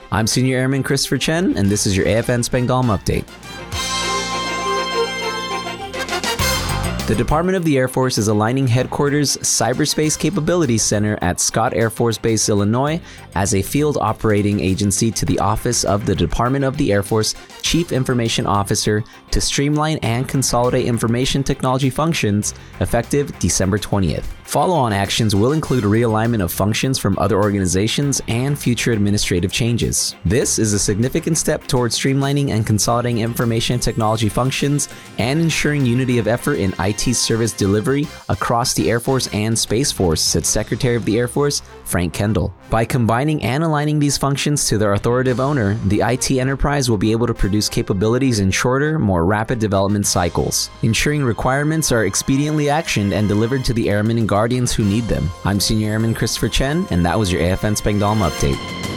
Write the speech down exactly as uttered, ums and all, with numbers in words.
I'm Senior Airman Christopher Chen, and this is your A F N Spangdahlem Update. The Department of the Air Force is aligning Headquarters Cyberspace Capabilities Center at Scott Air Force Base, Illinois, as a field operating agency to the Office of the Department of the Air Force Chief Information Officer to streamline and consolidate information technology functions effective December twentieth. Follow-on actions will include realignment of functions from other organizations and future administrative changes. This is a significant step towards streamlining and consolidating information technology functions and ensuring unity of effort in I T service delivery across the Air Force and Space Force, said Secretary of the Air Force Frank Kendall. By combining and aligning these functions to their authoritative owner, the I T enterprise will be able to produce capabilities in shorter, more rapid development cycles, ensuring requirements are expediently actioned and delivered to the airmen and guardians who need them. I'm Senior Airman Christopher Chen, and that was your A F N Spangdahlem Update.